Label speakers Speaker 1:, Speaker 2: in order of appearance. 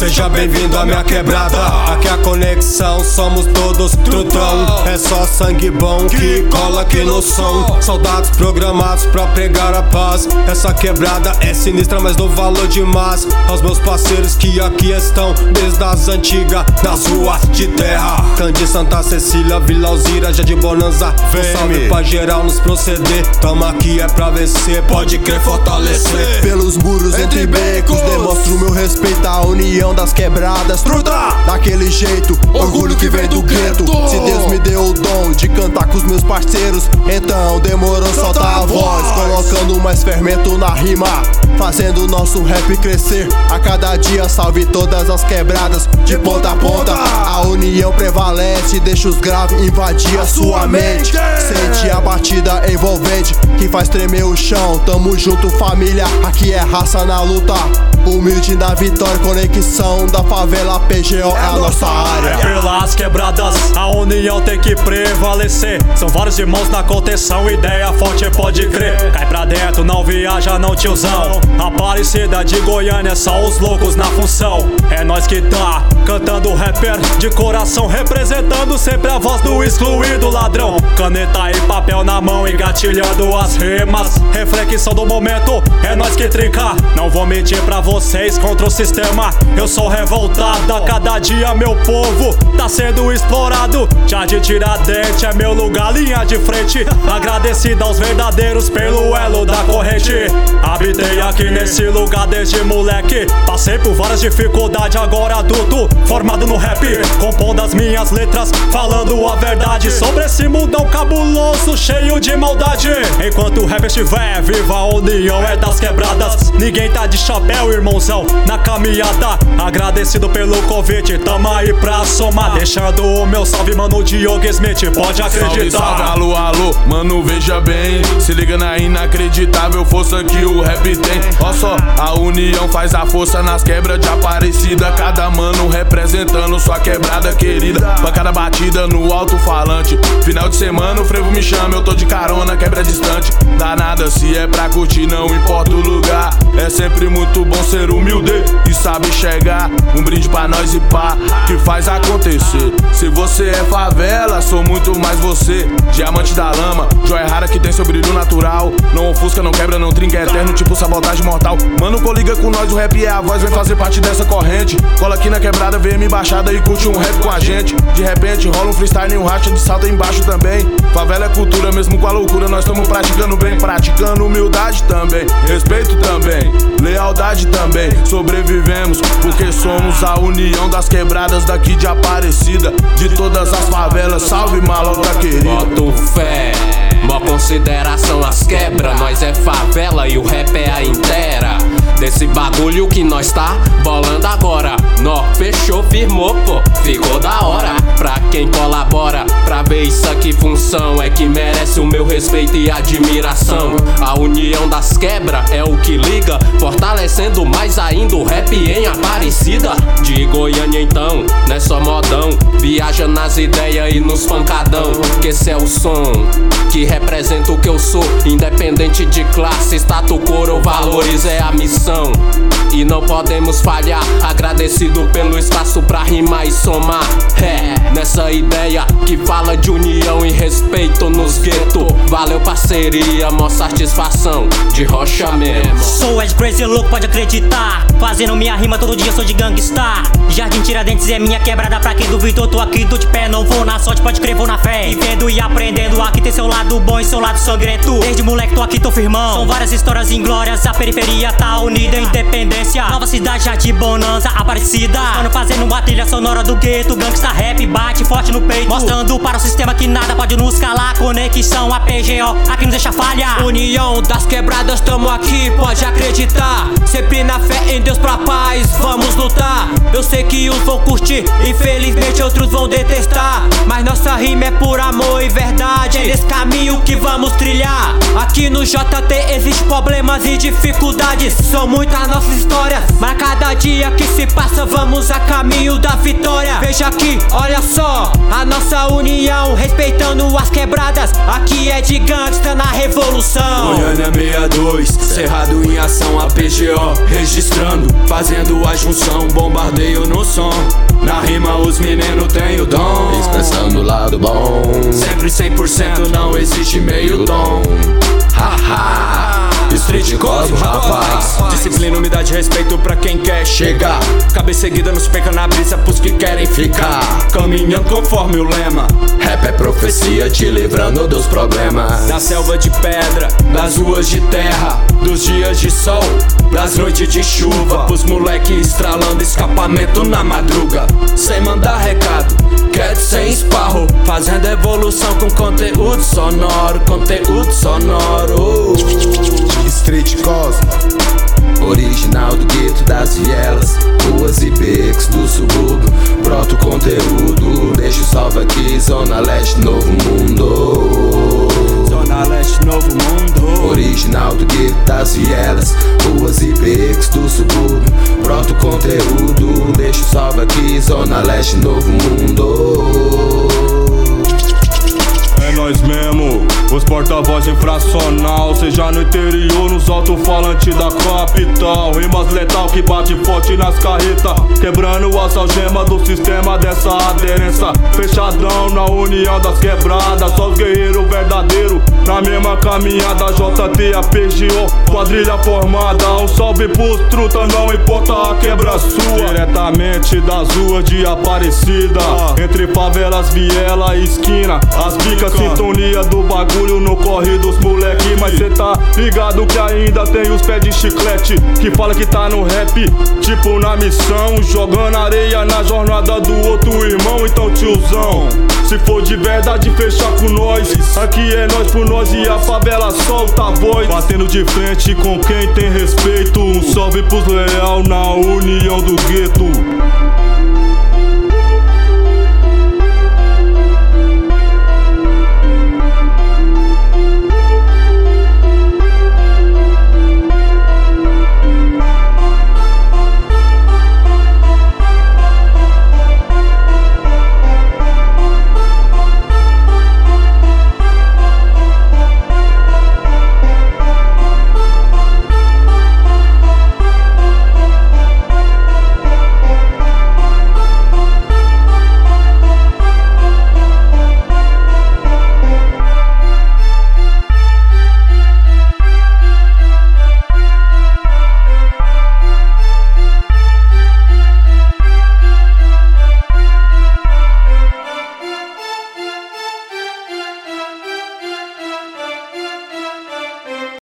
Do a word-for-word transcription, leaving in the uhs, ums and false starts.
Speaker 1: seja bem-vindo à minha quebrada. Aqui a conexão, somos todos trutão. É só sangue bom que cola aqui no som. Soldados programados pra pregar a paz. Essa quebrada é sinistra, mas dou valor demais aos meus parceiros que aqui estão desde as antigas, nas ruas de terra. Candi, Santa Cecília, Vila Alzira, já de Bonanza. Um salve pra geral nos proceder. Tamo aqui é pra vencer, pode crer, fortalecer.
Speaker 2: Pelos muros entre becos, demonstro meu respeito à união das quebradas. Truta! Daquele jeito, orgulho que vem do gueto. Se Deus me deu o dom de cantar com os meus parceiros, então demorou soltar a voz, colocando mais fermento na rima, fazendo nosso rap crescer a cada dia. Salve todas as quebradas de ponta a ponta. A união prevalece, deixa os graves invadir a sua mente. Sente a batida envolvente que faz tremer o chão. Tamo junto, família, aqui é raça na luta. Humilde na vitória, conexão da favela. P G O é a nossa área.
Speaker 3: Pelas quebradas, a união tem que prevalecer. São vários irmãos na contenção, ideia forte pode crer. Cai pra dentro, não viaja não, tiozão. Aparecida de Goiânia, só os loucos na função. É nós que tá cantando rapper de coração, representando sempre a voz do excluído ladrão. Caneta e papel na mão, engatilhando as rimas. Reflexão do momento, é nós que trinca. Não vou mentir pra vocês, contra o sistema eu sou revoltado. A cada dia meu povo tá sendo explorado. Já de Tiradentes é meu lugar, linha de frente. Agradecido aos verdadeiros pelo elo da corrente. Habitei aqui nesse lugar desde moleque. Passei por várias dificuldades, agora adulto, formado no rap, compondo as minhas letras, falando a verdade sobre esse mundão cabuloso, cheio de maldade. Enquanto o rap estiver viva, a união é das quebradas. Ninguém tá de chapéu, irmãozão, na caminhada. Agradecido pelo convite, tamo aí pra somar. Deixando o meu salve, mano, Diogo Smith, pode acreditar.
Speaker 4: Salve, salve, alô, alô, mano, veja bem. Se liga na inacreditável força que o rap tem. Ó só, a união faz a força nas quebras de Aparecida. Cada mano representando sua quebrada querida. Pancada batida no alto-falante. Final de semana o frevo me chama, eu tô de carona, quebra distante. Danada, se é pra curtir, não importa o lugar. É sempre muito bom ser humilde e sabe chegar. Um brinde pra nós e pá, que faz acontecer. Se você é favela, sou muito mais você. Diamante da lama, joia rara que tem seu brilho natural. Não ofusca, não quebra, não trinca, é eterno, tipo sabotagem mortal. Mano, coliga com nós, o rap é a voz, vem fazer parte dessa corrente. Cola aqui na quebrada, vê me embaixada e curte um rap com a gente. De repente rola um freestyle e um racha de salto aí embaixo também. Favela é cultura, mesmo com a loucura, nós estamos praticando bem. Praticando humildade também, respeito também, lealdade também. Sobrevivemos porque somos a união das quebradas daqui de Aparecida. De todas as favelas, salve malota querida.
Speaker 5: Boto fé, mó consideração as quebra. Nós é favela e o rap é a inteira. Desse bagulho que nós tá bolando agora. Nó, fechou, firmou, pô, ficou da hora. Pra quem colabora, pra ver isso aqui função, é que merece o meu respeito e admiração. A união das quebras é o que liga, fortalecendo mais ainda o rap em Aparecida. De Goiânia então, não é só modão, viaja nas ideias e nos pancadão. Que esse é o som que representa o que eu sou, independente de classe, status, cor ou valores, é a missão. E não podemos falhar, agradecido pelo espaço pra rimar e somar. É, nessa ideia que fala de união e respeito nos guetos. Valeu parceria, mó satisfação, de rocha mesmo.
Speaker 6: Sou Ed Crazy louco, pode acreditar. Fazendo minha rima todo dia, sou de gangsta. Jardim Tiradentes é minha quebrada, pra quem duvidou, tô aqui do de pé. Não vou na sorte, pode crer, vou na fé. Vivendo e aprendendo, aqui tem seu lado bom e seu lado sangrento. Desde moleque tô aqui, tô firmão. São várias histórias inglórias, a periferia tá unida em independência. Nova cidade, já de Bonanza, Aparecida. Mano fazendo uma trilha sonora do gueto. Gangsta rap, bate forte no peito, mostrando para o sistema que nada pode nos calar. Conexão, a P G O, aqui não deixa falha.
Speaker 7: União das quebradas, tamo aqui, pode acreditar. Sempre na fé em Deus pra paz, vamos lutar. Eu sei que uns vão curtir, infelizmente outros vão detestar. Mas nossa rima é por amor e verdade. É nesse caminho caminho que vamos trilhar. Aqui no J T existem problemas e dificuldades, são muitas nossas histórias, mas cada dia que se passa vamos a caminho da vitória. Veja aqui, olha só, a nossa união, respeitando as quebradas. Aqui é de gangsta na revolução.
Speaker 8: Goiânia sessenta e dois, Cerrado em ação, a P G O registrando, fazendo a junção, bombardeio no som. Na rima os meninos têm o dom,
Speaker 5: expressando o lado bom.
Speaker 8: Sempre cem por cento, não existe meio tom. Haha, Street Cosmo, rapaz. Disciplina, unidade, respeito pra quem quer chegar. Cabeça erguida, nos peca na brisa pros que querem ficar. Caminhando conforme o lema.
Speaker 5: Rap é profecia, te livrando dos problemas.
Speaker 8: Da selva de pedra, das ruas de terra, dos dias de sol, das noites de chuva. Pros moleque estralando escapamento na madruga, sem mandar recado, quieto sem esparro, fazendo evolução com conteúdo sonoro. Conteúdo sonoro.
Speaker 2: Street Cosmo,
Speaker 5: original do gueto das vielas, ruas e becos do subúrbio. Brota o conteúdo, deixa o salve aqui. Zona Leste, Novo Mundo.
Speaker 8: Zona Leste, Novo Mundo.
Speaker 5: Original do gueto das vielas, ruas e becos do subúrbio. Brota o conteúdo, deixa o salve aqui. Zona Leste, Novo Mundo.
Speaker 3: É nós mesmo, os porta-voz infracional, seja no interior, nos alto-falantes da capital. Rimas letal que bate forte nas carretas, quebrando as algemas do sistema dessa aderência. Fechadão na união das quebradas, só os guerreiros verdadeiros na mesma caminhada. J T, a P G O, quadrilha formada. Um salve pros truta, não importa a quebra sua. Diretamente das ruas de Aparecida, entre favelas, viela e esquina, as bicas, sintonia do bagulho no corre dos moleque. Mas cê tá ligado que ainda tem os pés de chiclete que fala que tá no rap, tipo na missão, jogando areia na jornada do outro irmão. Então tiozão, se for de verdade fechar com nós, aqui é nós por nós e a favela solta a voz. Batendo de frente com quem tem respeito, um salve pros leal na união do gueto.